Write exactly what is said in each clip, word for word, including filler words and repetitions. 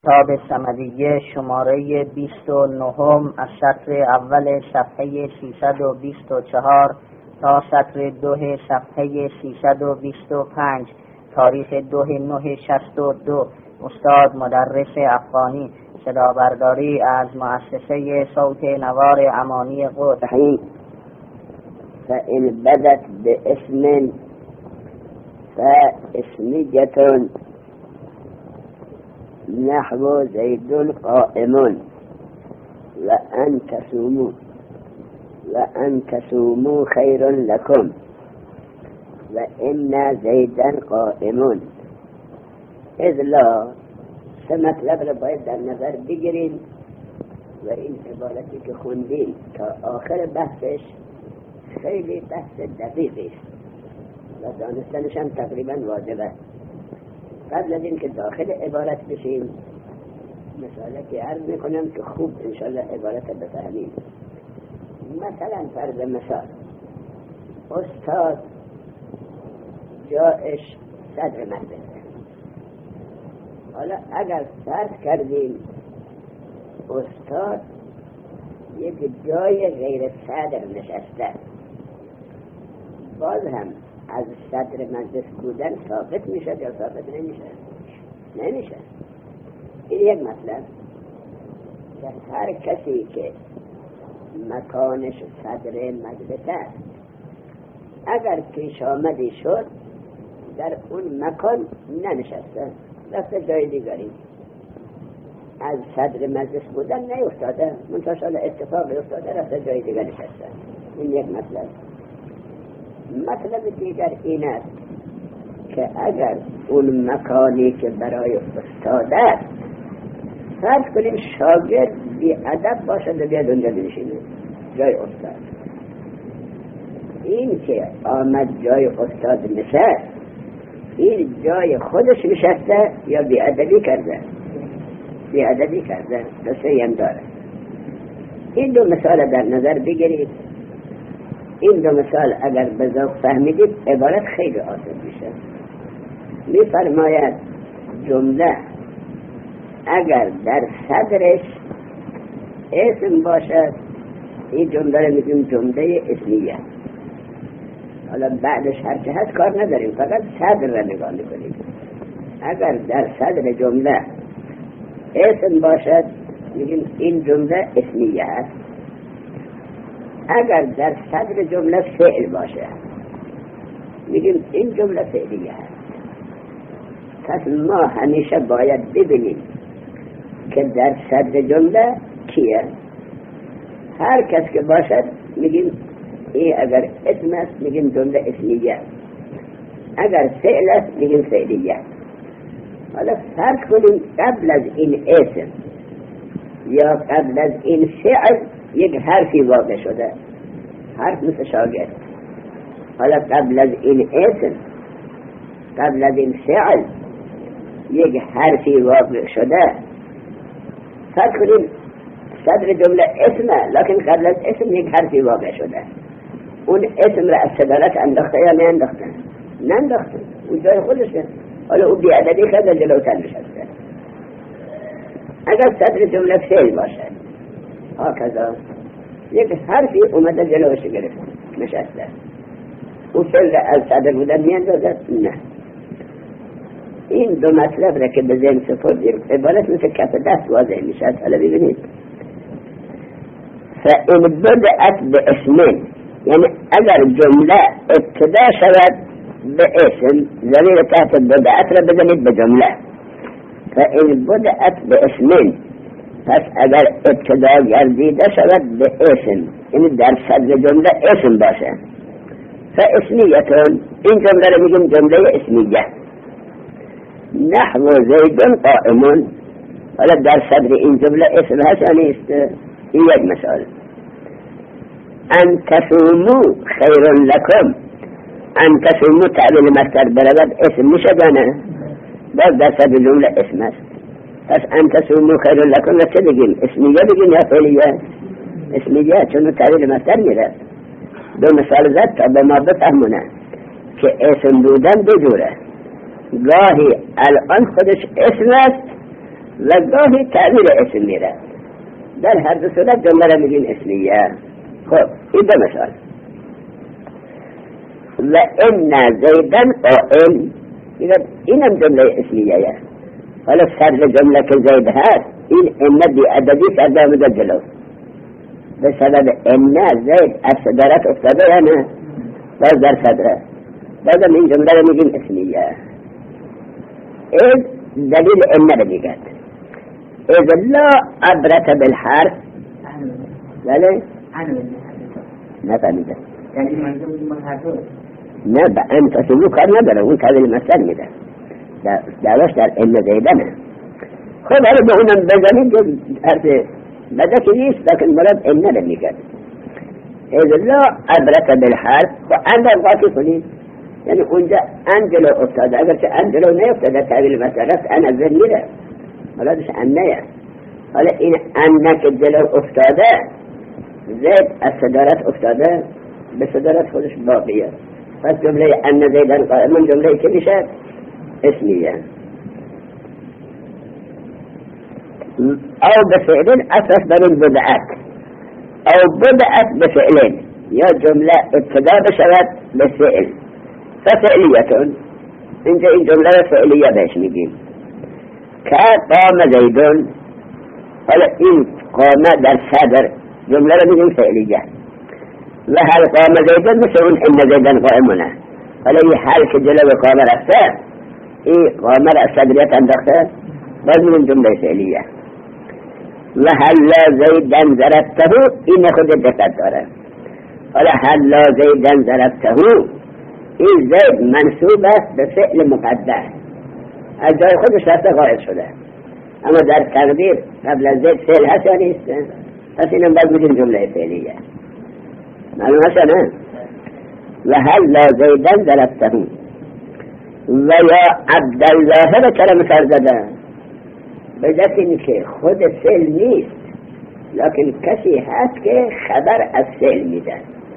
کتاب صمدیه شماره بیست و نهم از سطر اول صفحه سیصد و بیست و چهار تا سطر دو صفحه سیصد و بیست و پنج، تاریخ دو نه شصت و دو. استاد مدرس افغانی، صدا برداری از مؤسسه صوت نوار امانی قدس. فإن بدت باسم فاسمية نحو زيد قائم وأن تصوموا وأن تصوموا خير لكم وإن زيدا قائم. إذ لا سه مطلب را باید در نظر بگیریم و این عبارتی که خوندیم تا آخر بحثش خیلی بحث دقیقی است و دانستنش هم تقریبا واجبه. قبل از این که داخل عبارت بشیم مثاله که عرض میکنم که خوب انشاءالله عبارت بفهمیم. مثلا فرض مثال استاد جایش صدر مدرسه. حالا اگر فرض کردیم استاد یک جای غیر صدر نشسته، باز هم از صدر مجلس بودن ثابت میشه یا ثابت نمیشه؟ نمیشه. این یک مطلب که هر کسی که مکانش صدر مجلس است اگر پیش آمدی شد در اون مکان ننشسته، رفته جای دیگری، از صدر مجلس بودن نیفتاده، منتشال اتفاق افتاده رفته جای دیگر نشسته. این یک مطلب. مطلب دیگر این است که اگر اون مکانی که برای استاد است فرض کنیم شاگرد بی ادب باشد و بیاد اونجا بنشینه جای استاد، این که آمد جای استاد نشست این جای خودش نشسته یا بی ادبی کرده؟ بی ادبی کرده. دسته هم داره. این دو مثال در نظر بگیرید. این دو مثال اگر به ذوق فهمیدید عبارت خیلی آسان میشه. می فرماید جمله اگر در صدرش اسم باشد این جمله رو میگیم جمله اسمیه. حالا بعدش هرچه هست کار نداریم، فقط صدر را نگاه میکنیم. اگر در صدر جمله اسم باشد میگیم این جمله اسمیه است. اگر در صدر جمله فعل باشه میگیم این جمله فعلیه است. پس ما همیشه باید ببینیم که در صدر جمله کیه. هر کس که باشد میگیم این اگر اسم است میگیم جمله اسمیه، اگر فعل است میگیم فعلیه. حالا فرض کنیم قبل از این اسم یا قبل از این فعل یک حرفی واقع شده، حرف مثل شاگرد. حالا قبل از این اسم قبل از این فعل یک حرفی واقع شده، فرض کنیم صدر جمله اسمه لکن قبل از اسم یک حرفی واقع شده. اون اسم را از صدارت انداخته یا نه انداخته؟ نه انداخته، اون جای خودشه. حالا او بیادبی کرده جلوتر نشسته. اگر صدر جمله فعل باشد ها کذا یک حرفی اومده جلوش گرفت نشسته، او فعل از صدر بودن میاندازد؟ نه. این دو مطلب را که به ذهن سپردیم عبارت مثل کف دست واضح میشد. حالا ببینید فإن بدأت باسم، یعنی اگر جمله ابتدا شود به اسم، ضمیر تحت بدأت را بزنید به جمله. فإن بدأت باسم، پس اگر ابتدا گردیده شود به اسم یعنی در صدر جمله اسم باشه، فاسمیتون، این جمله را میگیم جمله اسمیه. نحو زید قائم، حالا در صدر این جمله اسم هست یا نیست؟ این یک مثال. ان تصوموا خیر لکم، ان تصوموا تعلیل مستر برود اسم میشه نه؟ باز در صدر جمله اسم است. پس ان تصوموا خیر لکم و چه بگیم؟ اسمیه بگیم یا فعلیه؟ اسمیه، چون تعلیل مستر میره. دو مثال زد تا به ما بفهمونه که اسم بودن دو جوره. گاهی الان خودش اسم است و گاهی تعبیر اسم میره. در هر دو صورت جمله را میگیم اسمیه. خب این دو مثال. و ان زیدن قائم، اینم جمله اسمیه. حالا سر جمله که زید هست این ان بی عددی کرده آمده جلو به سبب ان زید از صدارت افتاده یا نه؟ باز در صدره. بعدم این جمله را میگیم اسمیه. این دلیل ان را میگد. اذ لا عبرت بالحرف. بله؟ نفهمیده. یعنی منظور محرف نه با ان تصمیم کار نداره، اون تعبیر مثل میده. دعواش در ان زیدنه. خب حالا به اونم بزنید حرف بدکی نیست، لیکن مراد ان را میگد. اذ لا عبرت بالحرف و ان را قاطی کنید، یعنی اونجا ان جلو افتاده، اگرچه ان جلو نیفتاده تعبیر مثل است ان از ذهن میره، مرادش انه. حالا این ان که جلو افتاده زید از صدارت افتاده، به صدارت خودش باقیه. پس جمله ان زیدن قائمون جمله که میشه اسمیه. او بفعل اساس بر بدعت، او بدعت بفعل، یا جمله ابتدا بشود بفعل ففعلیتون. اینجا این جمله فعلیه بهش میگیم که قام زیدون. حالا این قام در صدر جمله را میگیم فعلیه. و هل قام زیدون مثل اون ان زیدن قائمونه. حالا این حل که جلو قام رفته این قام را از صدریت انداخته، باز میگیم جمله فعلیه. و هل زیدن ضربته، این خود دقت داره. حالا هل زیدن ضربته، این زید منصوب است به فعل مقدر، از جای خودش رفته قائل شده، اما در تقدیر قبل از زید فعل هست یا نیست؟ پس اینم باید میگیم جمله فعلیه. معلوم هست نه؟ و هل زیدن ضربته و یا عبدالله را کلمه سر زده، به جهت این که خود فعل نیست لیکن کسی هست که خبر از فعل میده.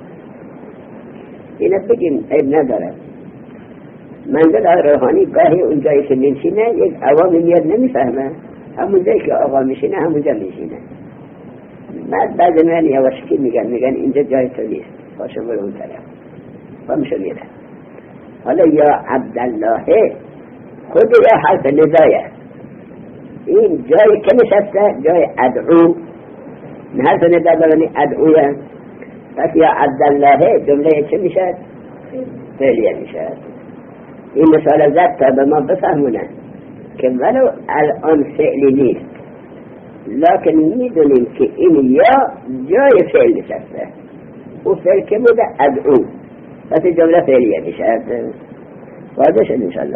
اینه بگیم عیب نداره. منزل روحانی گاهی اون جایی که میشینه یک عوامی میاد نمیفهمه، همون جایی که آقا میشینه همونجا میشینه. بعد بعد من یواشکی میگن میگن اینجا جای تو نیست، پاشو برو اون طرف، پامشو میره. حالا یا عبدالله خود یا حرف ندایه، این جایی که نشسته جای ادعو، حرف ندا برانی ادعویه. پس یا عبدالله جمله چه میشه؟ فعلیه میشه. این مثال زد تا به ما بفهمونه که ولو الان فعلی نیست لیکن میدونیم که این یا جای فعل نشسته، او فعل که بوده ادعو، پس جمله فعلیه میشه. واضح شد انشاءالله.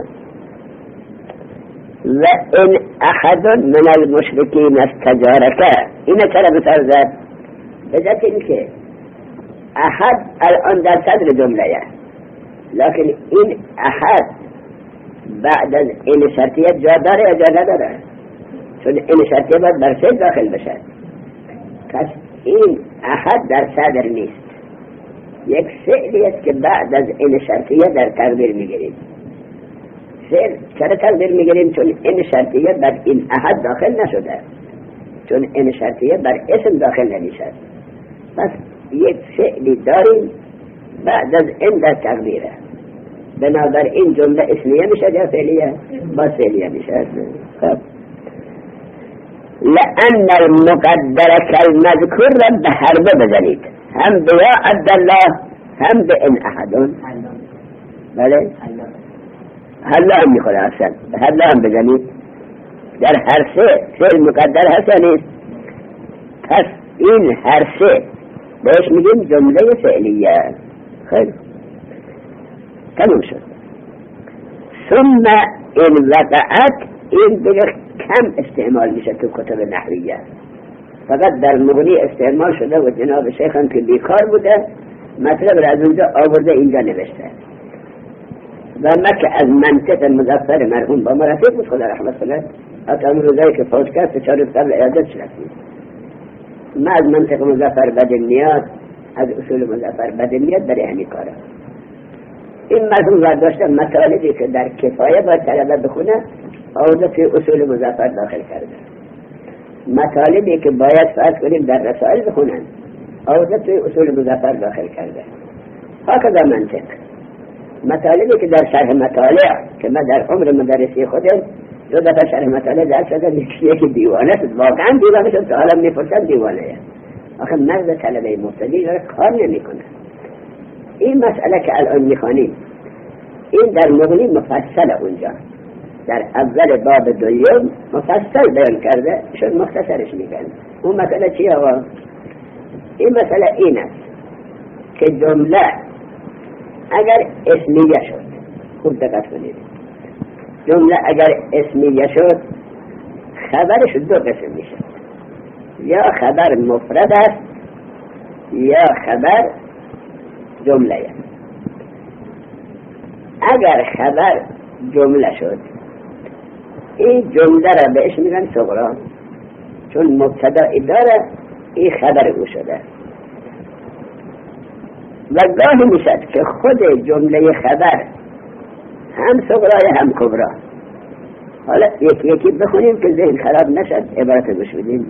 و این احد من المشرکین استجارک، این کلمه مثال زد به جهت این که احد الان در صدر جمله، لیکن این احد بعد از این شرطیه جا داره یا جا نداره؟ چون این شرطیه باید بر فعل داخل بشه. پس این احد در صدر نیست، یک فعلی است که بعد از این شرطیه در تقدیر میگیریم. فعل چرا تقدیر میگیریم؟ چون این شرطیه بر این احد داخل نشده، چون این شرطیه بر اسم داخل نمیشه. پس یک فعلی داریم بعد از این در تقدیره، بنابراین جمله اسمیه میشه یا فعلیه؟ با فعلیه میشه. خب لأن المقدر كالمذكور را به هر دو بزنید، هم به یا عبدالله هم به این احدون. بله؟ هلا هم میخوره اصلا، به هلا هم بزنید. در هر سه فعل مقدر هست یا نیست؟ پس این هر سه بهش میگیم جمله فعلیه. خیلی تموم شد. ثم این وقعت، این دیگه کم استعمال میشه تو کتب نحویه، فقط در مغنی استعمال شده و جناب شیخ هم که بیکار بوده مطلب را از اونجا آورده اینجا نوشته. و مکه از منطق مظفر مرحوم با ما رفیق بود خدا رحمت کنه، حتی اون روزایی که فوت کرد چهار روز قبل عیادت رفتیم. ما از منطق مظفر بدل میاد، از اصول مظفر بدل میاد برای همین کاره. این مضمون برداشته مطالبی که در کفایه باید طلبه بخونه آورده توی اصول مظفر داخل کرده. مطالبی که باید فرض کنیم در رسائل بخونن آورده توی اصول مظفر داخل کرده. هکذا منطق. مطالبی که در شرح مطالع که من در عمر مدرسی خودم دو دفعه شرح مطالع در شده یکی دیوانه شد، واقعا دیوانه شد تا حالا میپرسن دیوانه. آخه مرد طلبه مبتدی داره کار نمی کنه. این مسئله که الان میخوانیم این در مغنی مفصل اونجا در اول باب دویم مفصل بیان کرده، شد مختصرش میگن. اون مسئله چیه آقا؟ این مسئله این است که جمله اگر اسمیه شد، خوب دقت کنید، جمله اگر اسمیه شد خبرش دو قسم میشه، یا خبر مفرد است یا خبر جمله. اگر خبر جمله شد این جمله را بهش میگن صغرا، چون مبتدایی داره این خبر او شده. و گاهی میشد که خود جمله خبر هم صغرای هم کبرا. حالا یکی یکی بخونیم که ذهن خراب نشد، عبارت گوش بدیم.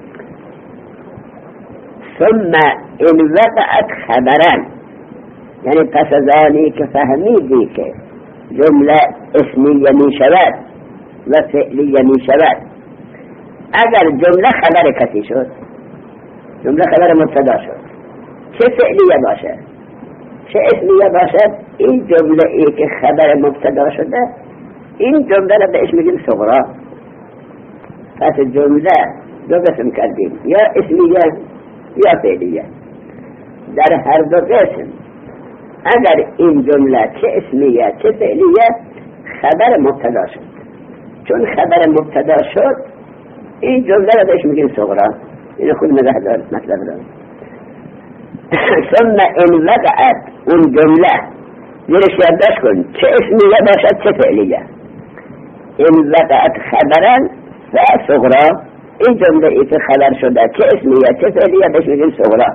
ثم ان وقعت خبرن، یعنی پس از آنی که فهمیدی که جمله اسمیه می شود و فعلیه می شود، اگر جمله خبر کسی شد، جمله خبر مبتدا شد، چه فعلیه باشه چه اسمیه باشد، این جمله ای که خبر مبتدا شده این جمله را بهش میگیم صغرا. پس جمله دو قسم کردیم، یا اسمیه یا فعلیه. در هر دو قسم اگر این جمله چه اسمیه چه فعلیه خبر مبتدا شد، چون خبر مبتدا شد این جمله را بهش میگیم صغرا. این خود مزح دار مطلب دار. ثم ان وقعت، اون جمله زیرش یادداشت کن چه اسمیه باشد چه فعلیه. ان وقعت خبرن فصغرا، این جمله ای که خبر شده چه اسمیه چه فعلیه بهش میگیم صغرا.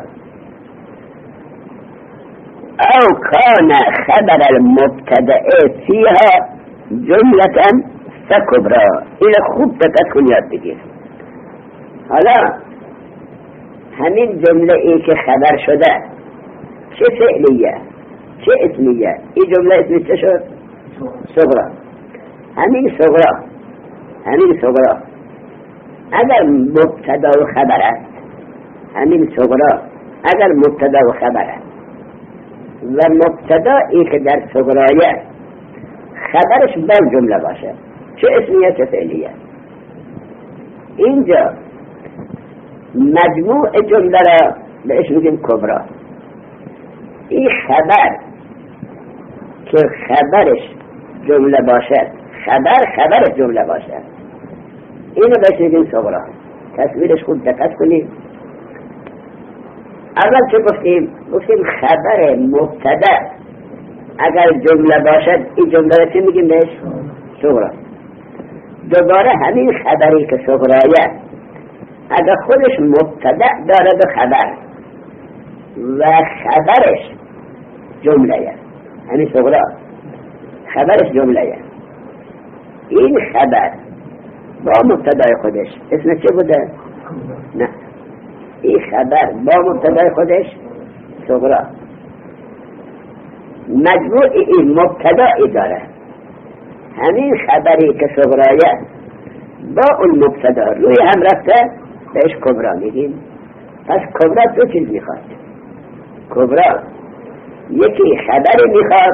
او کان خبر المبتدأ فیها جملة فکبرا. این خوب دقت کن یاد بگیر. حالا همین جمله ای که خبر شده چه فعلیه چه اسمیه، این جمله اسمی چه شد؟ صغرا. همین صغرا همین صغرا اگر مبتدا و خبر است، همین صغرا اگر مبتدا و خبر است و مبتدا ای که در صغرایه خبرش بر جمله باشه چه اسمیه چه فعلیه، اینجا مجموع جمله را بهش میگیم کبرا. این خبر که خبرش جمله باشد، خبر خبرش جمله باشد، اینو بهش میگیم صغرا. تصویرش خوب دقت کنید. اول که گفتیم گفتیم خبر مبتدا اگر جمله باشد این جمله را چی میگیم بهش؟ صغرا. دوباره همین خبری که صغرایه اگر خودش مبتدا دارد و خبر و خبرش جمله، همین صغرا خبرش جمله، این خبر با مبتدای خودش اسم چه بوده؟ نه، این خبر با مبتدای خودش صغرا. مجموع این مبتدایی داره، همین خبری که صغرایه با اون مبتدا روی هم رفته بهش کبرا میگیم. پس کبرا دو چیز میخواد. کبرا یکی خبری میخواد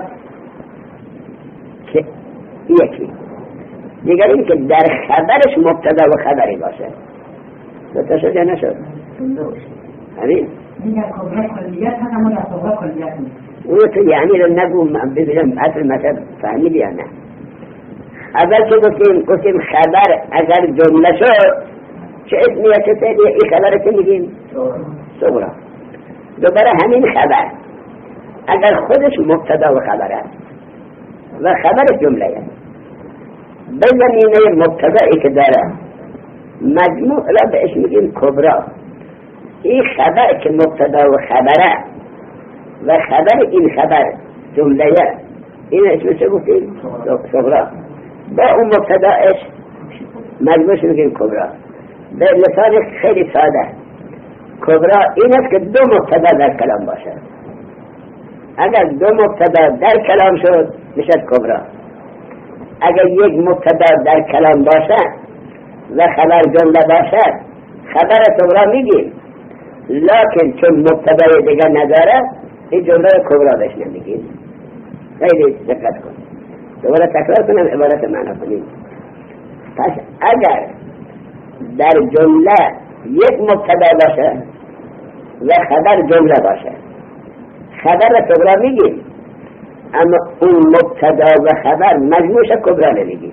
که یکی دیگر این که در خبرش مبتدا و خبری باشه. دو تا شد یا نشد؟ همین میگه کبرا کلیت هست اما در صغرا کلیت نیست. اونو تو یعنی رو نگو ببینم اصل مطلب فهمید یا نه. اول که گفتیم گفتیم خبر اگر جمله شد چه اسمیه چه فعلیه، این خبر چه میگیم؟ صغرا. دوباره همین خبر اگر خودش مبتدا و خبر است و خبر جمله است، به زمینه مبتدایی که داره مجموع را بهش میگیم کبرا. این خبر که مبتدا و خبره و خبر این خبر جمله این اسم چه گفتیم؟ صغرا. با اون مبتداش مجموعش میگیم کبرا. به لسان خیلی ساده کبرا این است که دو مبتدا در کلام باشد. اگر دو مبتدا در کلام شد میشد کبرا. اگر یک مبتدا در کلام باشد و خبر جمله باشد خبر صغرا میگیم، لکن چون مبتدای دیگر نداره این جمله کبرا بهش نمیگیم. خیلی دقت کن، دوباره تکرار کنم عبارت معنا کنیم. پس اگر در جمله یک مبتدا باشه و خبر جمله باشه خبر صغرا میگیم، اما اون مبتدا و خبر مجموعش کبرا نمیگیم.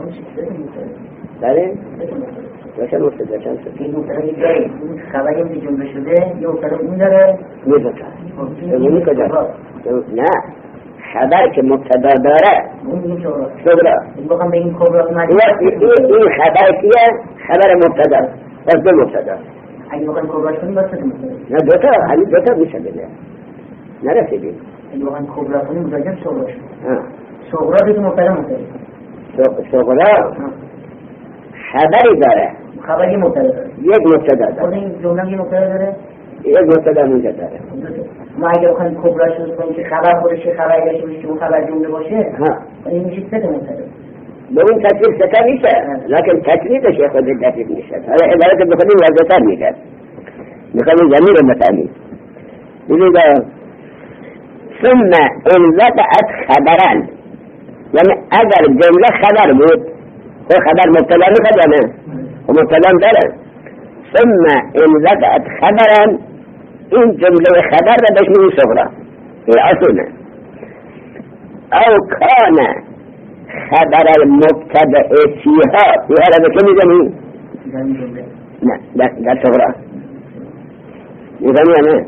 بله؟ باشه مبتدا چند شد؟ این مبتدا میگه خبری که جمله شده یه مبتدا اون داره میزوتا اونی کجا؟ نه، خبر که مبتدا داره صغرا. این بخوام به این کبرا این خبر کیه؟ خبر مبتدا. پس دو مبتدا. اگه بخوام کبراش کنیم باید سه مبتدا. نه دوتا، همین دوتا میشه بده. نرسیدیم. اگه بخوام کبرا کنیم متوجه صغرا شد. صغرا دیگه مبتدا مبتدا. صغرا خبری داره. خبر یه مبتدا داره. یک مبتدا داره. خود این جمله یه مبتدا داره. یک مبتدا اونجا داره. ما اگه بخوایم کبراش کنیم که خبر خودش خبر داشته باشه که اون خبر جمله باشه، ها این میشه سه مبتدا. به اون تکلیف ستا میشه، لیکن تکلیفش خود دقیق میشه. حالا عبارت بخونیم واضح‌تر میشه. میخوام زمین رو بفهمیم. ببینید ثم ان وقعت خبرا، یعنی اگر جمله خبر بود تو خبر مبتدا میخواد یا نه؟ و مبتدا داره. ثم ان وقعت خبرا، این جمله خبر را بهش میگیم صغرا. این اصوله. او کان خبر المبتدا فيها، فيها را به که میگیم؟ نه در, در صغرا میگم یا نه؟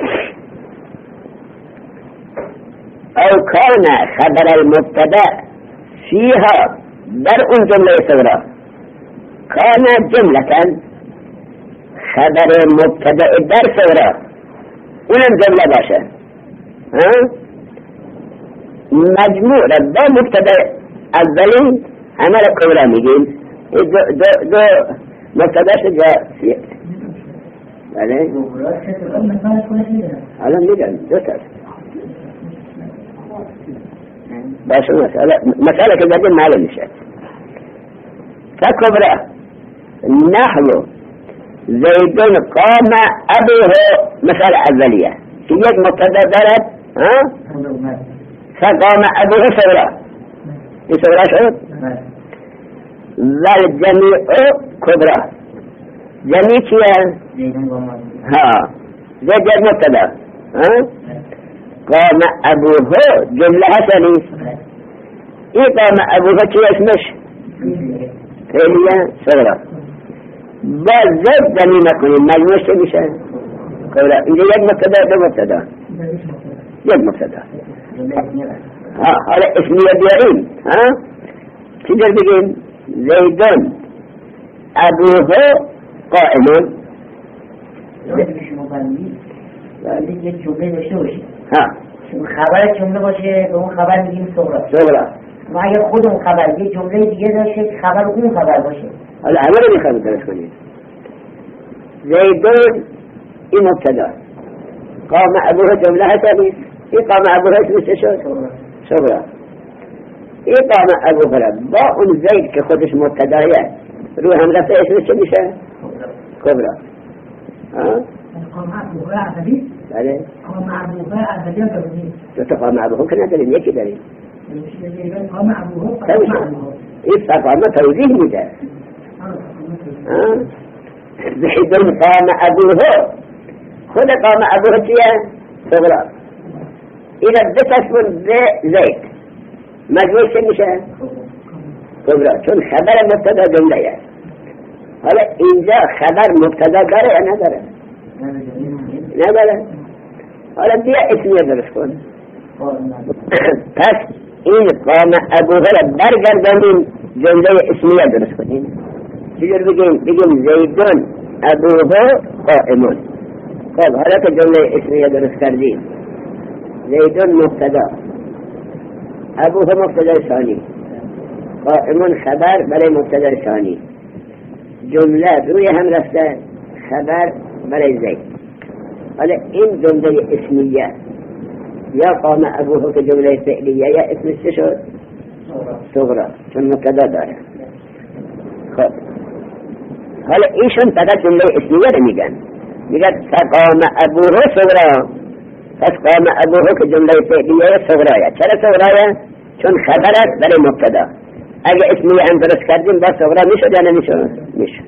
او کان خبر المبتدا فيها، در اون جمله صغرا. کان جملة، خبر مبتدا در صغرا اونم جمله باشه. ها مجموع را با مبتدا اولی همه را کبرا میگیم. دو, دو, دو مبتداش جا فیه. بله حالا میگم دو تا باشه. مسئله مسئله که جدید معلوم میشه. فکبرا نحو زیدون قام ابوه، مثال اولیه که یک مبتدا دارد. ها فقام ابوه صغرا، این صغرا شد. والجمیع کبرا، جمیع چیه؟ ها زید یک مبتدا. ها قام ابوه جمله حسنی. این قام ابوه چی اسمش؟ فعلیه صغرا. با زد دمی نکنیم مجموعش چه میشه؟ کبرا. اینجا یک مبتدا دو مبتدا یک مبتدا. ها حالا اسمیه بیاریم. ها چی در بگیم؟ زیدون ابوه قائمون. یک جمله داشته باشیم، ها خبر جمله باشه به اون خبر میگیم صغرا. صغرا. ما اگر خود اون خبر یک جمله دیگه داشته که خبر اون خبر باشه. حالا همه رو میخوایم درست کنیم. زیدون این مبتدا، قام ابوه جمله حسنی. این قام ابوه اسمش چه شد؟ صغرا. این قام ابوه را با اون زید که خودش مبتدایه رو هم رفته اسمش چه میشه؟ کبرا. ها قام ابوه عددی؟ بله. قام ابوه عددی هم داریم. دو تا قام ابوه که نداریم، یکی داریم. قام ابوه قام ابوه. این فقامه توضیح میده. زیدون قام ابوه، خود قام ابوه چیه؟ صغرا. اینا بچسبون به زید مجموع چه میشه؟ کبرا، چون خبر مبتدا جمله است. حالا اینجا خبر مبتدا داره یا نداره؟ نداره. حالا بیا اسمیه درست کن. پس این قام ابوه را برگردانیم جمله اسمیه درست کنیم. چجور بگیم؟ بگیم زیدون ابوه قائمون. خب حالا که جمله اسمیه درست کردیم، زیدون مبتدا ابوه مبتدا ثانی، قائم خبر برای مبتدا ثانی، جمله روی هم رفته خبر برای زید. حالا این جمله اسمیه یا قام ابوه که جمله فعلیه یا اسمش چه شد؟ صغرا، چون مبتدا داره. خب حالا ایشون فقط جمله اسمیه رو میگن، میگن فقام ابوه صغرا، پس قام ابوه که جمله فعلیه صغرایه. چرا صغرایه؟ چون خبر است برای مبتدا. اگه اسمیه هم درست کردیم با صغرا میشد یا نمیشد؟ میشد.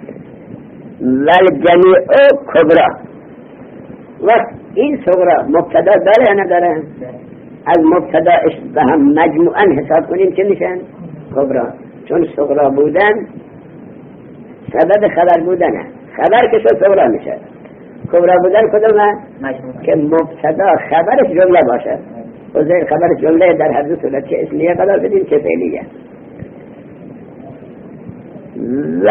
والجمیع کبرا، وقت این صغرا مبتدا داره یا نداره؟ از مبتداش به هم مجموعا حساب کنیم چه میشن؟ کبرا، چون صغرا بودن سبب خبر بودنه، خبر که شد صغرا میشه. کبرا بودن کدومه؟ که مبتدا خبرش جمله باشه، و زیر خبرش جمله در هر دو صورت چه اسمیه قرار بدیم چه فعلیه. و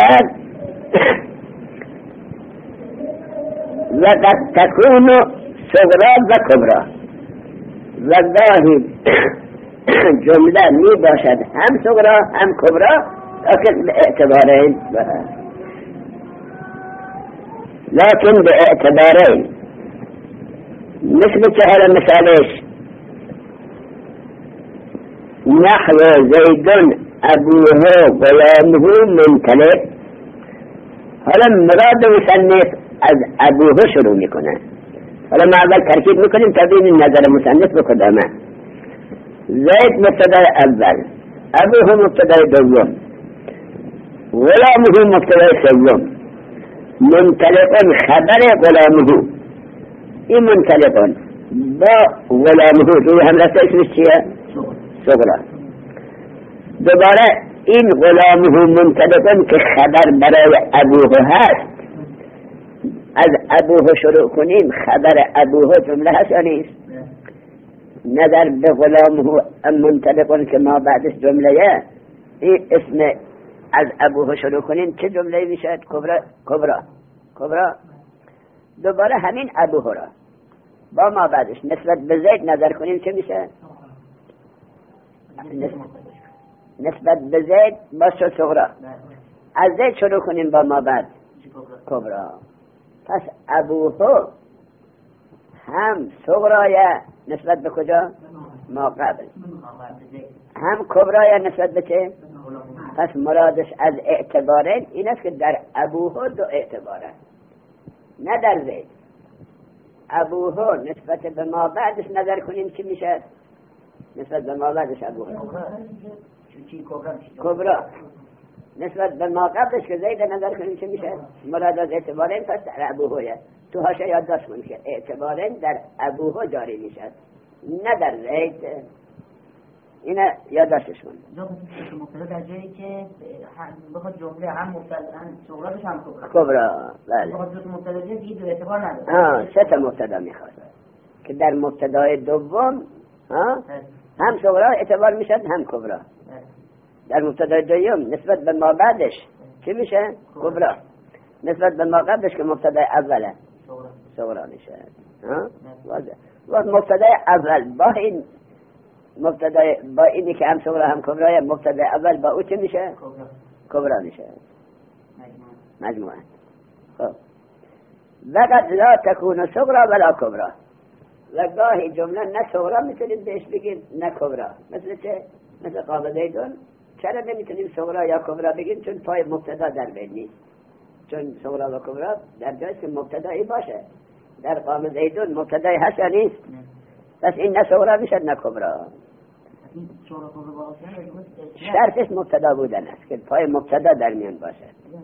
وقد تكون صغرا و کبرا، و گاهی جمله می باشد هم صغرا هم کبرا، لكن باعتبارين لكن باعتبارين مثل هذا مثالش نحو زيد أبوه غلامه منطلق. حالا مراد مصنف از ابوه شروع میکنه. حالا ما اول ترکیب میکنیم تبیین نظر مصنف به کدامه. زید مبتدای اول، ابوه مبتدای دوم، غلامه مبتدای سوم، منطلقون خبر غلامه. این منطلقون با غلامه روی هم رفته اسمش چیه؟ صغرا. دوباره این غلامه منطلقون که خبر برای ابوه هست، از ابوه شروع کنیم خبر ابوه جمله هست یا نیست؟ نظر به غلامه منطلقون که ما بعدش جمله، این اسم از ابوه شروع کنیم چه جمله میشه؟ کبرا. کبرا کبرا دوباره همین ابوه را با ما بعدش نسبت به زید نظر کنیم چه میشه؟ نسبت به زید با شد صغرا. از زید شروع کنیم با ما بعد کبرا. پس ابوه هم صغرای نسبت به کجا؟ ما قبل، هم کبرای نسبت به چه؟ پس مرادش از اعتبارین این است که در ابوه دو اعتباره، نه در زید. ابوه نسبت به ما بعدش نظر کنیم چی میشه؟ نسبت به ما بعدش ابوه کبرا. نسبت به ما قبلش که زید نظر کنیم چی میشه؟ مراد از اعتبارین پس در ابوه. تو هاشه یادداشت کن که اعتبارین در ابوه جاری میشه نه در زید. اینه یادداشتش کن. مبتدا در جایی که بخواد جمله هم مبتدا هم صغرا بشه هم کبرا. کبرا بله. بخواد دو مبتدا دیگه دو اعتبار نداره. ها سه تا مبتدا میخواد که در مبتدای دوم ها هم صغرا اعتبار میشه هم کبرا. در مبتدای دوم نسبت به ما بعدش چی میشه؟ کبرا. نسبت به ما قبلش که مبتدای اوله صغرا میشه. ها واضح. و مبتدای اول با این مبتدای با اینی که هم صغرا هم کبرا، مبتدای اول با او چی میشه؟ کبرا میشه مجموعا. خب وقت لا تكون صغرا ولا کبرا، و گاهی جمله نه صغرا میتونیم بهش بگیم نه کبرا. مثل چه؟ مثل قام زیدون. چرا نمیتونیم صغرا یا کبرا بگیم؟ چون پای مبتدا در بین نیست. چون صغرا و کبرا در جایی که مبتدایی باشه. در قام زیدون مبتدایی هست یا نیست؟ پس این نه صغرا میشه نه کبرا. شرطش مبتدا بودن است که پای مبتدا در میان باشه.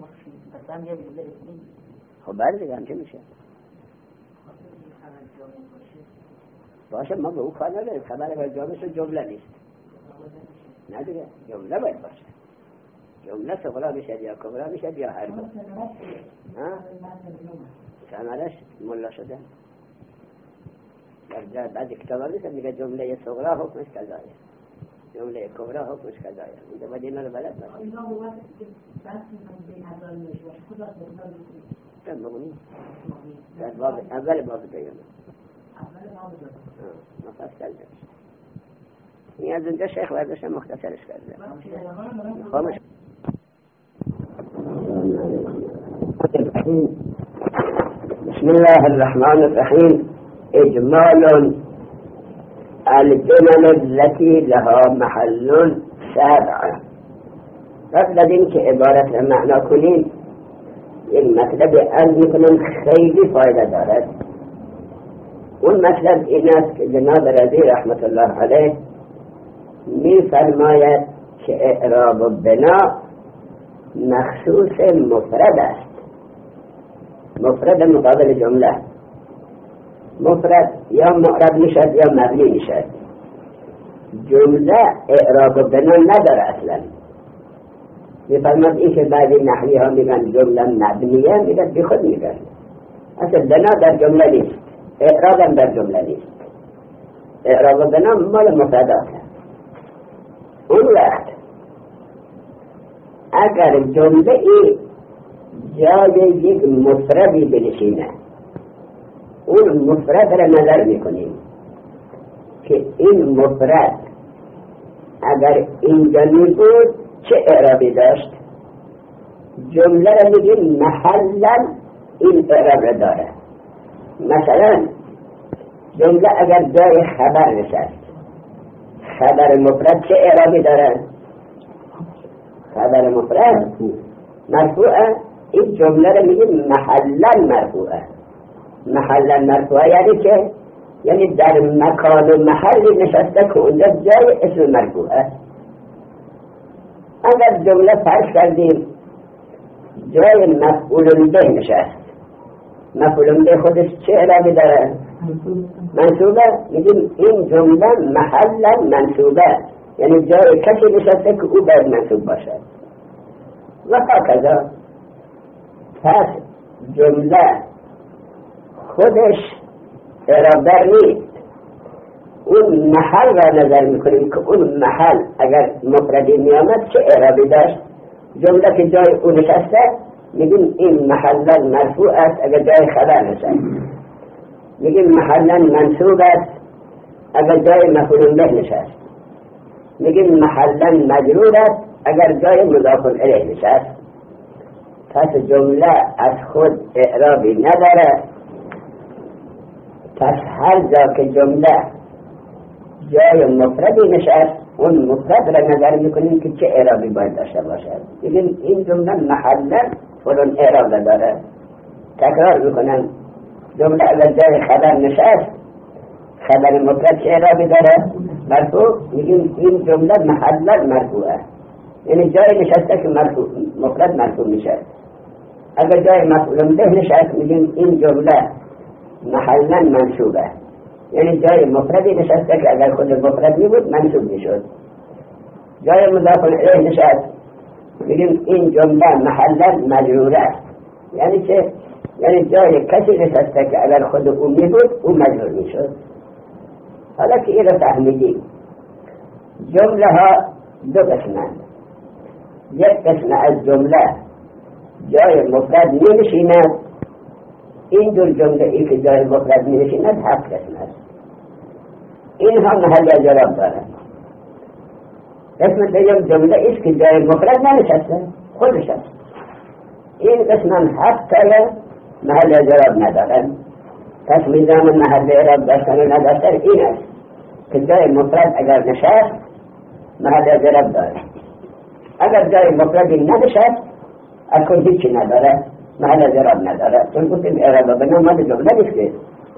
خب بعد دیگه هم چه میشه؟ باشه ما به او کار نداریم. خبر به جامعش جمله نیست. نه دیگه جمله باید باشه. جمله صغرا میشه یا کبرا میشه یا هر دو. ها؟ شاملش ملا شده. در بعضی کتابا میشه میگه جمله صغرا حکمش قضایه، جمله کبرا حکمش قضایه. اینجا باید اینا رو بلد باشه. در مغنی در باب اول باب دیگه مفصل داشت. این از اونجا شیخ وردش مختصرش کرده. خامش بسم الله الرحمن الرحیم. اجمال الجمل التي لها محل سابع. قبل از این که عبارت را معنا کنیم یک مطلب عرض میکنم خیلی فایده دارد. اون مطلب این است که جناب رضی رحمت الله علیه می فرماید که اعراب و بنا مخصوص مفرد است. مفرد مقابل جمله. مفرد یا معرب میشد یا مبنی میشد. جمله اعراب و بنا نداره اصلا. میفرماد این که بعضی نحوی ها میگن جمله مبنیه، میگن بی خود میگن اصلا بنا در جمله نیست، اعراب هم در جمله نیست. اعراب و بنا مال مفردات هست. اون وقت اگر جمله ای جای یک مفردی بنشینه، اون مفرد را نظر میکنیم که این مفرد اگر اینجا می بود چه اعرابی داشت. جمله را میگیم محلا این اعراب را داره. مثلا جمله اگر جای خبر نشست، خبر مفرد چه اعرابی داره؟ خبر مفرد مرفوعه. این جمله را میگیم محلا مرفوعه. محلا مرفوعه یعنی که یعنی در مکان و محلی نشسته که اونجا جای اسم مرفوعه. اگر جمله فرض کردیم جای مفعول به نشست، مفعول به خودش چه اعرابی داره؟ منصوبه. میگیم این جمله محلا منصوبه، یعنی جای کسی نشسته که او باید منصوب باشد. و هکذا. پس جمله خودش اعراب در نیست، اون محل را نظر میکنیم که اون محل اگر مفردی میامد چه اعرابی داشت. جمله که جای او نشسته میگیم این محلا مرفوع است اگر جای خبر نشست. میگیم محلا منصوب است اگر جای مفعول به نشست. میگیم محلا مجرور است اگر جای مضاف الیه نشست. پس جمله از خود اعرابی نداره. پس هر جا که جمله جای مفردی نشست، اون مفرد را نظر میکنیم که چه اعرابی باید داشته باشد. بگیم این جمله محلا فلان اعراب داره. تکرار میکنم، جمله اگر جای خبر نشست، خبر مفرد چه اعرابی داره؟ مرفوع. میگیم این جمله محلا مرفوعه، یعنی جای نشسته که مرفوع مفرد مرفوع میشه. اگر جای مفعول به نشست میگیم این جمله محلا منصوبه، یعنی جای مفردی نشسته که اگر خود مفرد می بود منصوب میشد. جای مضاف الیه نشست میگیم این جمله محلا مجروره است، یعنی چه؟ یعنی جای کسی نشسته که اگر خود او می بود او مجرور میشد. حالا که این را فهمیدیم، جمله ها دو قسمند. یک قسم از جمله جای مفرد می نشیند. این دو جمله ای که جای مفرد می نشیند هفت قسم است. اینها محل اعراب دارند. قسم دیگر جمله ایست که جای مفرد ننشسته، خودش است. این قسم هم هفت تای محل اعراب ندارند. پس میزان محل اعراب داشتن و نداشتن این است که جای مفرد اگر نشست محل اعراب داره. اگر جای مفردی ننشست اصلا هیچی نداره، محل اعراب نداره. چون گفتیم اعراب به نام جمله نیست که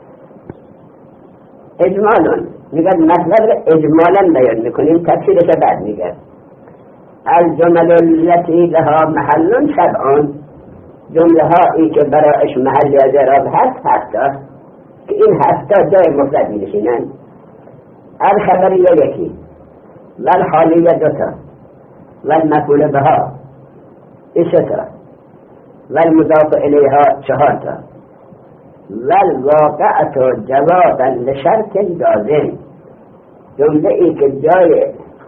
اجمالا میگن مطلب را اجمالا بیان میکنیم، تفسیرش بعد میگن الجمل التي لها محل سبعون. جمله ها ای که برایش محل اعراب هست هفتا، که این هفتا جای مفرد می‌نشینند. الخبریه یکی، والحالیه دوتا، والمفعول بها ستا، والمضاف الیها چهارتا، والواقعة جوابا لشرط لازم. جمله ای که جای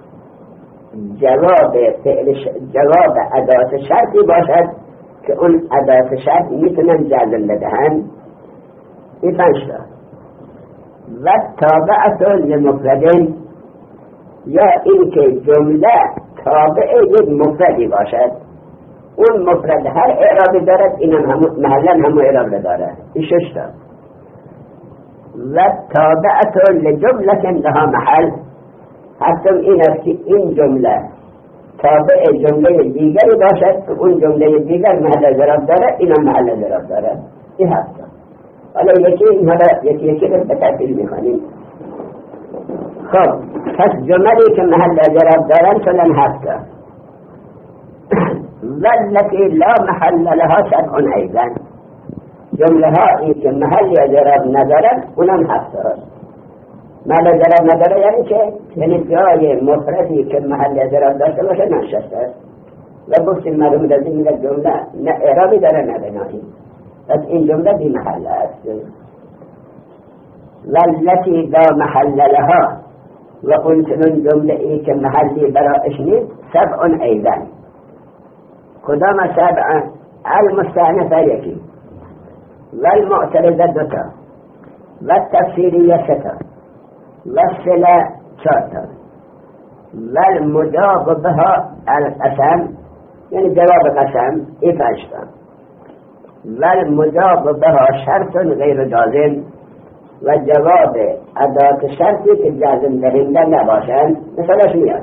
جواب فعل جواب ادات شرطی باشد که اون ادات شرط میتونن جزم بدهند. این پنج تا. و تابعة لمفردین یا اینکه جمله تابع یک مفردی باشد، اون مفرد هر اعرابی دارد، این هم محلا همون اعراب دارد. این شش تا. و تابعت لجمله لها محل، حتی این است که این جمله تابع جمله دیگری باشد، اون جمله دیگر محل اعراب دارد، این هم محل اعراب دارد. این هست. حالا یکی این یکی یکی رو به تفصیل می‌خوانیم. خب پس جملی که محل اعراب دارن شدن هفت. والتي لا محل لها سبع ایضا، جمله هایی که محل اعراب ندارن اونم هفت است. محل اعراب نداره یعنی که یعنی جای مفردی که محل اعراب داشته باشه نشسته است. و گفتیم معلوم از این جمله نه اعرابی داره نه بنایی، پس این جمله بی محل است. والتي لا محل لها، و اون جمله ای که محلی برایش نیست سبع ایضا. کدام سبع؟ المستعنفه یکی، و المعترضه دوتا، و التفسیریه ستا، و الصله چهارتا، و المجاب بها القسم یعنی جواب قسم ای پنجتا، و المجاب بها شرط غیر جازم، و جواب ادات شرطی که جازم دهنده نباشند مثلش میاد.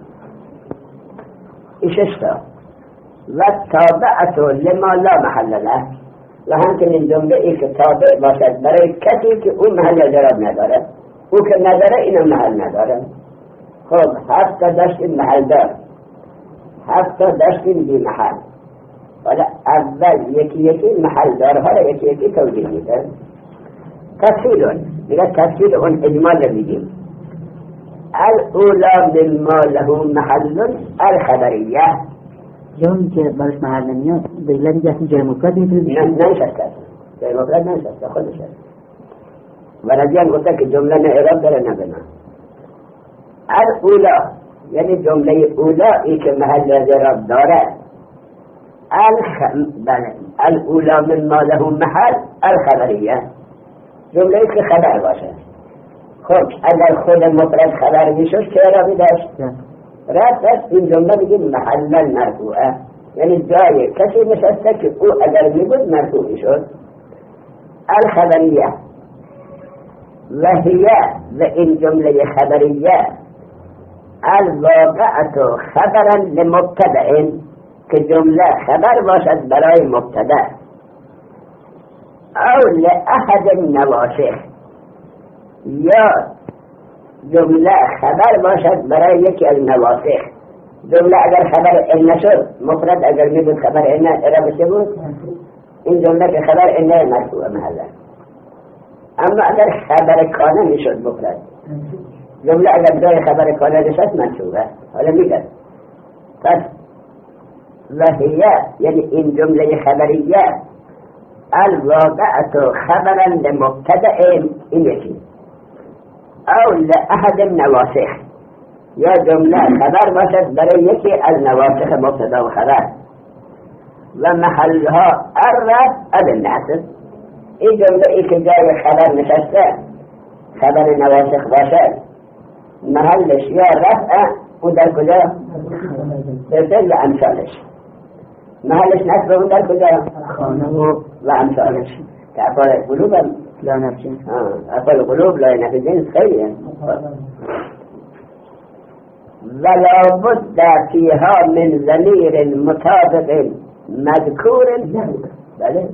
این ششتا. و تابعت لما لا محل له، و همچنین جمله ای که تابع باشد برای کسی که اون محل اعراب نداره، او که نداره اینم محل نداره. خب هفت تا داشتیم محل دار، هفت تا داشتیم بی محل. حالا اول یکی یکی محل دار، حالا یکی یکی توجیه میده. تفصیل میگه تفصیل اون اجمال رو میگیم. الاولا مما له محل الخبریه، جایی که برش محل نمیاد به علت دیگه اصلا جای مفرد میتونید ننشسته، جای مفرد ننشسته خودشه. و رضیان گفته که جمله نه اعراب داره نه بنا. الاولا یعنی جمله اولا ای که محل اعراب داره، الاولا مما له محل الخبریه، جمله ای که خبر باشه. خب اگر خود مفرد خبر میشد چه اعرابی داشت؟ رفت است این جمله بگیم محلا مرفوعه، یعنی جای کسی نشسته که او اگر میبود مرفوع میشد. الخبریه و هی، و این جمله خبریه الواقعة خبرا لمبتدأ، که جمله خبر باشد برای مبتدا، او لأحد النواسخ، یا جمله خبر باشد برای یکی از نواسخ. جمله اگر خبر ان نشد، مفرد اگر میبود خبر ان اعراب چه بود؟ این جمله که خبر ان مرفوع محله. اما اگر خبر کانه میشد مفرد، جمله اگر جای خبر کانه نشد منصوبه. حالا میگه پس وحیه یعنی این جمله خبریه الواقعة خبرا لمبتدأ، این یکی، او لأحد النواسخ، یا جمله خبر باشد برای یکی از نواسخ مبتدا و خبر. و محلها الرفع او النصب، این جمله ای که جای خبر نشسته خبر نواسخ باشد، محلش یا رفع او در کجا؟ بسل و امثالش. محلش نصب او در کجا؟ خانه و امثالش. که افعال قلوب هم لا نفسه، افعال قلوب لا نفسه خیلی. ولا بد فيها من ضمير مطابق مذكور، بله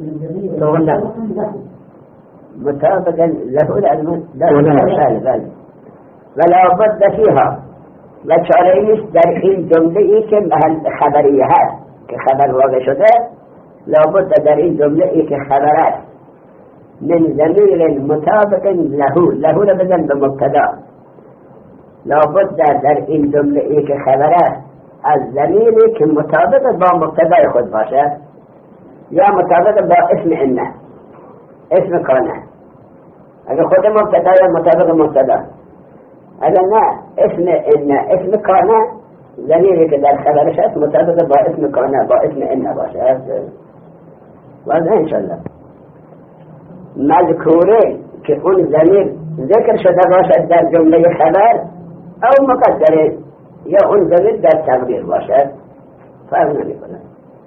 مطابق له العلم بله. ولا بد فيها، و چاره نیست در این جمله ای که خبریه هست که خبر واقع شده، لابد در این جمله ای که خبر است من ضمیر مطابق له، له رو بزن به مبتدا، لابد در این جمله ای که خبر است از ضمیری که مطابق با مبتدای خود باشه، یا مطابق با اسم انه، اسم کانه. اگر خود مبتدا یا مطابق مبتدا، اگر نه اسم انه اسم کانه، ضمیری که در خبرش است مطابق با اسم کانه با اسم انه باشه. واضح انشالله. مذکوره که اون ضمیر ذکر شده باشد در جمله خبر، او مقدره یا اون ضمیر در تقدیر باشد فرق نمی کند.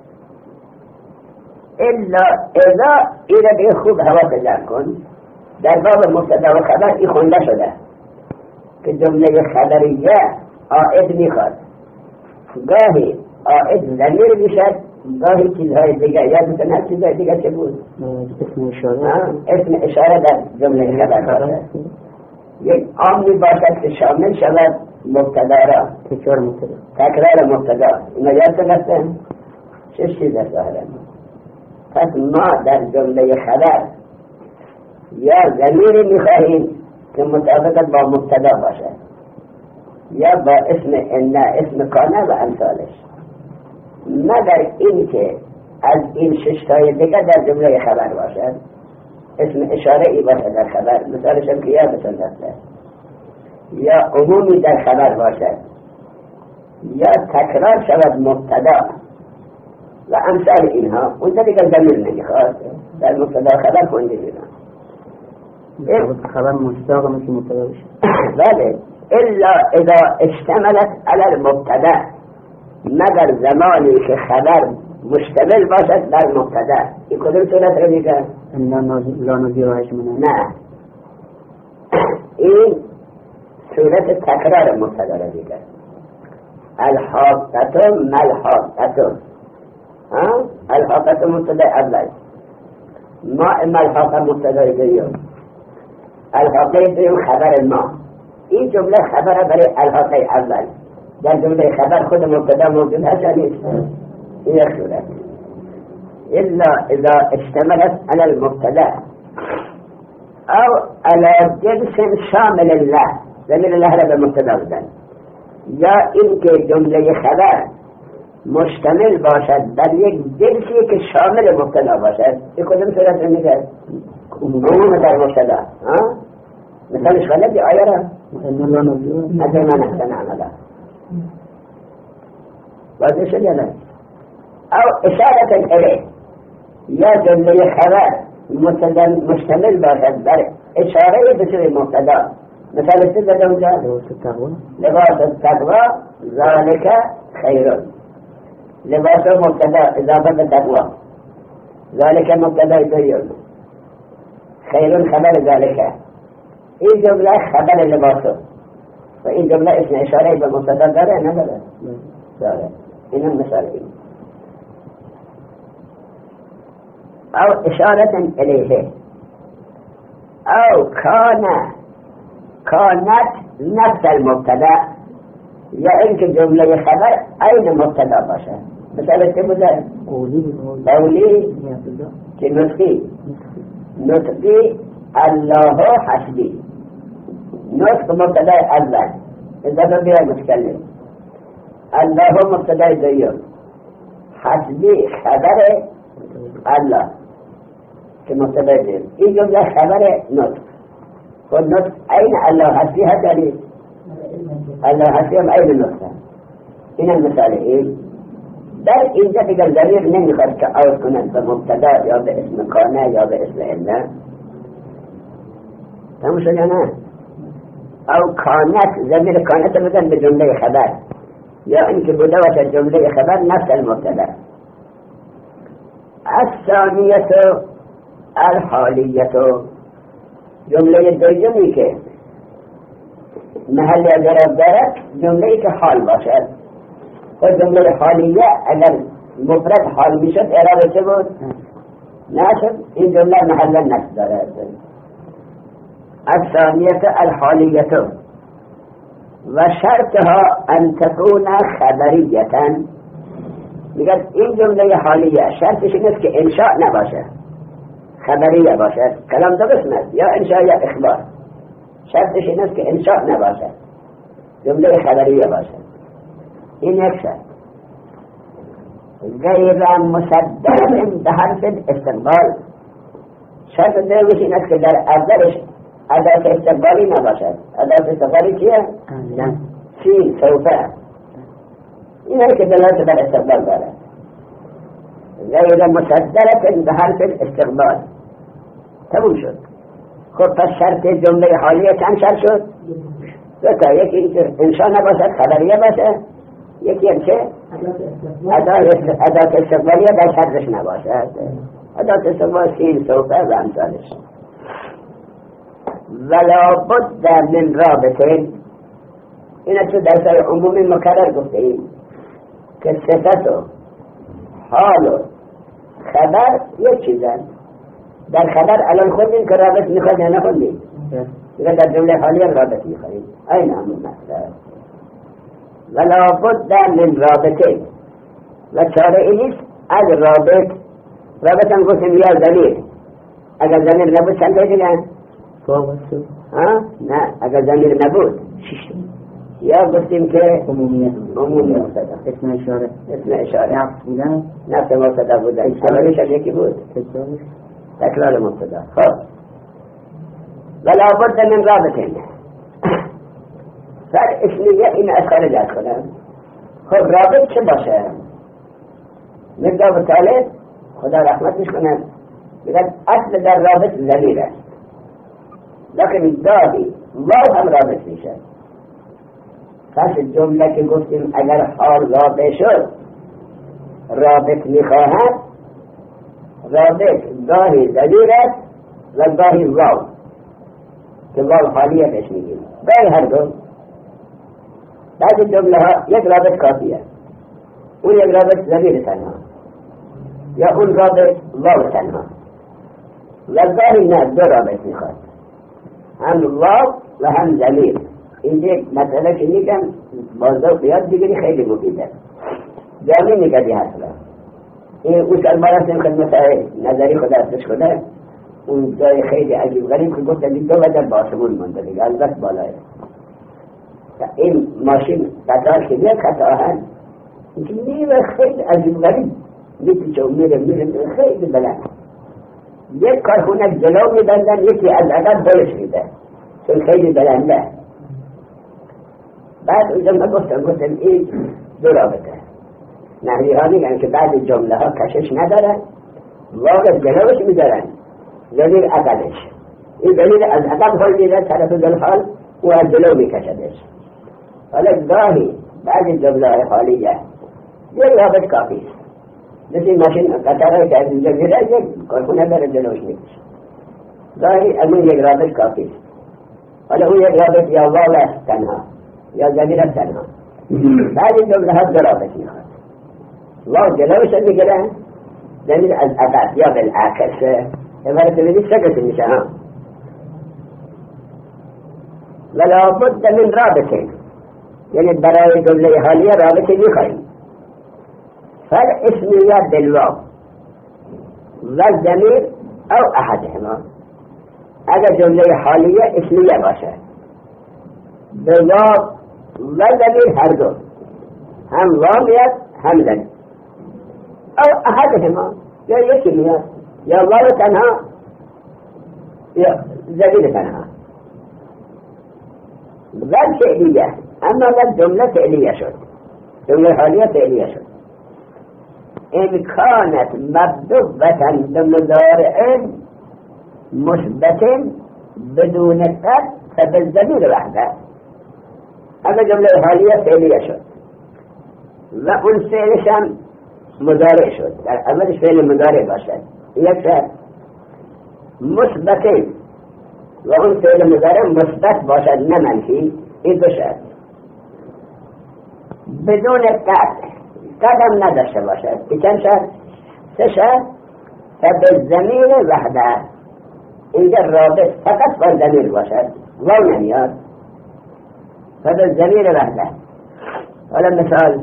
الا اذا ایره به خوب حواس جمع کن، در باب مبتدا و خبر ای خونده شده که جمله خبریه عائد میخواد، گاهی عائد ضمیر میشد، گاهی چیزهای دیگه. یادتون هست چیزهای دیگه چه بود؟ اسم اشاره اسم اشاره در جمله خبر باشد. یک عامی باشد که شامل شود مبتدا را، تکرار مبتدا تکرار مبتدا. اینا یادتون هسته؟ چه چیز است ظاهرا؟ پس ما در جمله خبر یا ضمیری میخواهیم که مطابقت با مبتدا باشد، یا با اسم ان، اسم کانه و امثالش، مگر این که از این ششتای دیگه در جمله خبر باشد، اسم اشاره ای باشد در خبر، مثالش هم که یادتون هسته، یا عمومی در خبر باشد، یا تکرار شود مبتدا و امثال اینها. اونجا دیگر ضمیر نمیخواد، در مبتدا خبر خونده بیرون. خبر مشتاق مثل مبتدا بشه. بله، الا اذا اشتملت علی المبتدا، مگر زمانی که خبر مشتمل باشد بر مبتدا. این کدوم صورت رو میگه؟ لا نظیرهش منه. نه، این صورت تکرار مبتدا رو میگه. الحاقة ملحاقة، ها؟ الحاقة مبتدا اول، ما اما الحاقة مبتدا دوم، الحاقة دوم خبر ما. این جمله خبر برای الحاقة اول، در جمله خبر خود مبتدا موجود هست یا نیست؟ این یک صورت. الا اذا اشتملت على المبتدا او على جنس شامل الله، ضمیر الله را به مبتدا بدن، یا اینکه جمله خبر مشتمل باشد بر یک جنسی که شامل مبتدا باشد. این کدوم صورت رو میگه؟ عموم در مبتدا. مثالش غلطی آیا را؟ از من احسن عملا واضح شد یا نه؟ او اشارت الیه، یا جمله خبر مشتمل باشد بر اشاره به سوی مبتدا. مثال چه زده اونجا؟ لباس التقوی ذالک خیرون، لباس مبتدا اضافه تقوی، ذالک مبتدا دوم، خیرون خبر ذالک. این جمله خبر لباسو و این جمله اسم اشاره به مبتدا داره نداره؟ داره. این هم مثال این. او اشارة الیه او کان کانت نفس المبتدا، یا اینکه جمله خبر عین مبتدا باشه. مثلا چه بوده؟ قولی که نطقی، نطقی الله حسبی، نطق مبتدا اول اضافه به متکلم، الله مبتدا دوم، حسبی خبر الله که مبتدا دوم. این جمله خبر نطق، خود نطق عین الله حسبی هست یعنی الله حسبی هم عین نطق. این المثال این. در اینجا دیگر ضمیر نمیخواد که عوض کنند به مبتدا یا به اسم کانه یا به اسم الله. تمام شد یا نه؟ او کانت، ضمیر کانت بدن به جمله خبر، یا اینکه بوده باشه جمله خبر نفس المبتدا. الثانیه الحالیه، جمله دومی که محل اعراب دارد، جمله که حال باشد. و جمله حالیه اگر مفرد حال میشد اعراب چه بود؟ نشد. این جمله محل نصب دارد. الثانیه الحالیه و شرطها ان تكون خبریه. میگه این جمله حالیه شرطش اینست که انشاء نباشه، خبریه باشد. کلام دو قسم است، یا انشاء یا اخبار. شرطش اینست که انشاء نباشه، جمله خبریه باشد. این یک شرط. غیر مصدر به حرف استقبال، شرط دومش این است که در اولش ادات استقبالی نباشد. ادات استقبالی چیه؟ چی؟ سوفه. این است که دلالت بر استقبال دارد. غیر مصدر به حرف استقبال. تموم شد. خب پس شرط جمله حالیه چند شرط شد؟ دو تا، یکی اینکه انسان نباشد خبریه باشه، یکی هم چه؟ ادات استقبالیه در شرطش نباشد. ادات استقبال سین صوفه و امثالش. ولا بد من رابطه، این تو درسای عمومی مکرر گفته ایم که صفت و حال و خبر یک چیزن. در خبر الان خوندیم که رابط میخواد یا نخوندیم؟ دیگه در جمله حالی هم رابط میخواییم. این همون مطلب. ولا بد من رابطه، و چاره اینیست از رابط. رابط هم گفتیم یا ضمیر، اگر ضمیر نبود چند دیگه؟ ها؟ نه، اگر ضمیر نبود شش. یا گفتیم که عمومیت عمومی مبتدا، اسم اشاره، اسم اشاره، نفس بودن، نفس مبتدا بودن، اشارهش هم یکی بود، تکرار مبتدا. خب ولا بد من رابطه، فر اسمیه این از خارج از کنم. خب رابط چه باشه؟ مقدار و طالب خدا رحمتش کنم بگن اصل در رابط ضمیر است، لیکن دادی واو هم رابط میشه. پس جمله که گفتیم اگر حال واقع شد رابط میخواهد، رابط گاهی ضمیر است و گاهی واو که واو حالیه بهش میگیم، گاهی هر دو. بعضی جمله ها یک رابط کافیه، اون یک رابط ضمیر تنها، یا اون رابط واو تنها، و گاهی نه دو رابط میخواد، هم واو و هم ضمیر. این یک مسئله که میگم بازدو بیاد دیگری خیلی مفیده، جامعی نگردی حصلا. این اوشال مراسم خدمت نظری خدا ازش خدا، اون جای خیلی عجیب غریب که گفت این دو وجه باسمون منده دیگه، البت بالای این ماشین قطار که یک خط آهن اینکه میره خیلی عجیب غریب میپیچه و میره میره میره خیلی بلند. یک کارخونه جلو میبندن، یکی از عقب بلش میده چون خیلی بلنده. بعد اونجا ما گفتم گفتم این دو رابطه. نحوی ها میگن که بعد جمله ها کشش ندارن، واقع جلوش میدارن ضمیر عقبش. این ضمیر از عقب حال میده طرف ذوالحال و از جلو میکشدش. حالا گاهی بعد جمله های حالیه یک رابط کافی است، مثل این ماشین قطاره که از اینجا میره یک کارخونه داره جلوش میکشه، گاهی از اون یک رابط کافی است. حالا اون یک رابط یا واو است تنها یا ضمیر است تنها. بعد این جمله ها دو رابط میخواد، واو جلوش میگیره، ضمیر از عقب یا بالعکس. عبارت ببینید سه قسم میشه ها. ولا بد من رابطه، یعنی برای جمله حالیه رابطه میخواهیم. فالاسمیه بالواو و ضمیر او احدهما، اگر جمله حالیه اسمیه باشه بالواو و ضمیر هر دو، هم واو میاد هم ضمیر، او احدهما یا یکی میاد، یا واو تنها یا ضمیر تنها. و فعلیه، اما و جمله فعلیه شد، جمله حالیه فعلیه شد. ان كانت مبدوءة بمضارع مثبت بدون قد فبالضمير وحده. هذا جمله حالیه فعلیه شد و اون فعلش هم مضارع شد، در اولش فعل مضارع باشد، یک شد مثبت و اون فعل مضارع مثبت باشد نه منفی، این دو شد بدون قد، قدم نداشته باشد. چند شد؟ سه شد. فبالضمیر وحده، اینجا رابط فقط با ضمیر باشد، واو نمیاد. فبالضمیر وحده. حالا مثال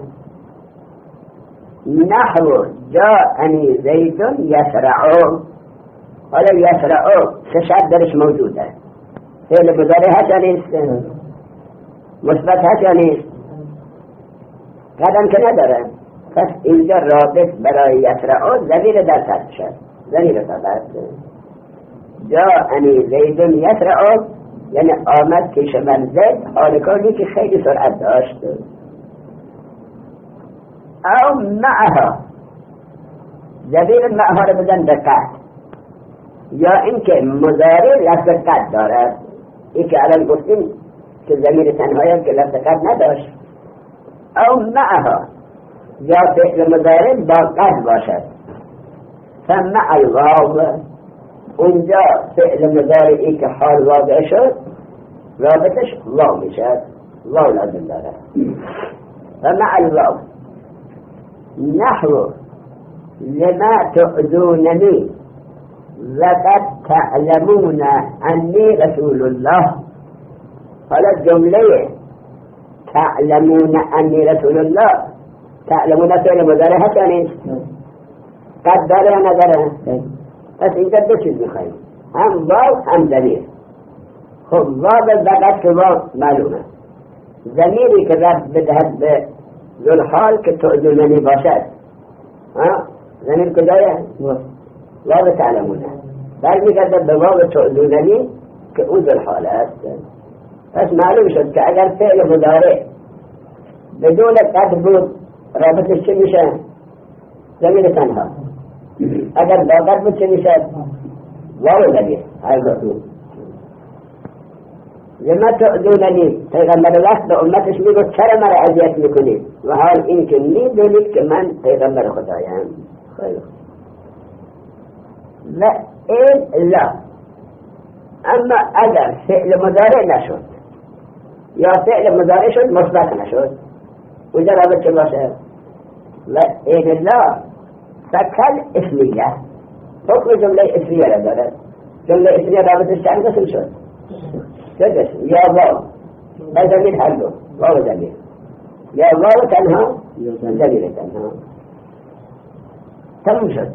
نحو جاءنی زید یسرعو، حالا یسرعو سه شد درش موجوده، فعل مضارع هست یا نیست؟ مثبت هست یا نیست؟ قدم که نداره. پس اینجا رابط برای یسرعو ضمیر در صرف شد، ضمیر فقط. جاءنی زید یسرعو یعنی آمد پیش من زید، حال کاری که خیلی سرعت داشت. او معها، ضمیر معها رو بزن به قد، یا اینکه مضارع لفظ قد دارد. این که الان گفتیم که ضمیر تنهایی هم که لفظ قد نداشت، او معها یا فعل مضارع با قد باشد. فمع الواو اونجا فعل مضارعی که حال واقع شد رابطش واو میشد، واو لازم داره. فمع الواو نحو لما تؤذونني لقد تعلمون انی رسول الله. حالا جمله تعلمون انی رسول الله، تعلمون فعل مضارع هست یا نیست؟ قد داره یا نداره؟ پس اینجا دو چیز میخواییم، هم واو هم ضمیر. خب واو فقط که واو معلومه، ضمیری که رفت بدهد به ذوالحال که تؤذوننی باشد، ضمیر کجایه؟ واو تعلمونه برمیگرده به واو تؤذوننی که او ذوالحال است. پس معلوم شد که اگر فعل مضارع بدون قد بود رابطش چه میشه؟ ضمیر تنها. اگر با قد بود چه میشه؟ واو ضمیر. هر دو لما تؤذوننی، پیغمبر وقت به امتش میگه چرا مرا اذیت میکنید و حال این که میدونید که من پیغمبر خدایم. خیلی و این لا، اما اگر فعل مضارع نشد یا فعل مضارع شد مثبت نشد، اونجا رابط چه باشه؟ و این لا فکل اسمیه، حکم جمله اسمیه را داره. جمله اسمیه رابطش چند قسم شد؟ سه قسم، یا واو و ضمیر، هر دو واو و ضمیر، یا واو تنها ضمیر تنها. تموم شد.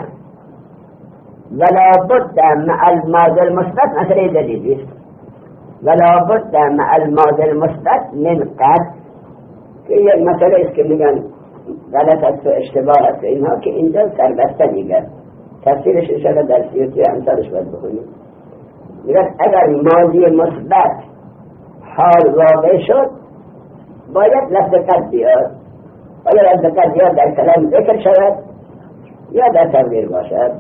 ولا بد مع الماضي المثبت مسئله جدیدی است. ولا بد مع الماضي المثبت من قد، که یک مسئله است که میگن غلط است و اشتباه است اینها، که اینجا سربسته میگن تفسیرش انشاءالله در سیوتی امثالش باید بخونیم. میگن اگر ماضی مثبت حال واقع شد باید لفظ قد بیاد. آیا لفظ قد بیاد در کلام ذکر شود یا در تقدیر باشد؟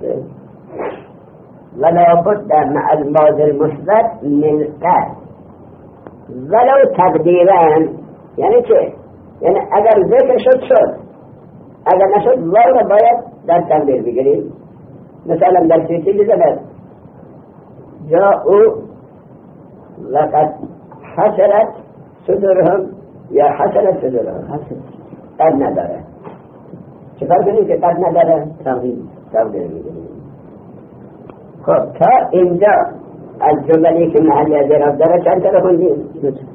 ولا بد مع الماضي المثبت من قد ولو تقدیرا. یعنی چه؟ یعنی اگر ذکر شد شد، اگر نشد واو را باید در تقدیر بگیریم. مثلا در سیتی بزند جاءوا لقد حسنت صدورهم یا حسنت صدورهم، قد نداره. چه فرق کنیم که قد نداره؟ تقدیر تقدیر بگیریم. خب تا اینجا از جمله که محلی از اعراب داره چند تا خوندیم؟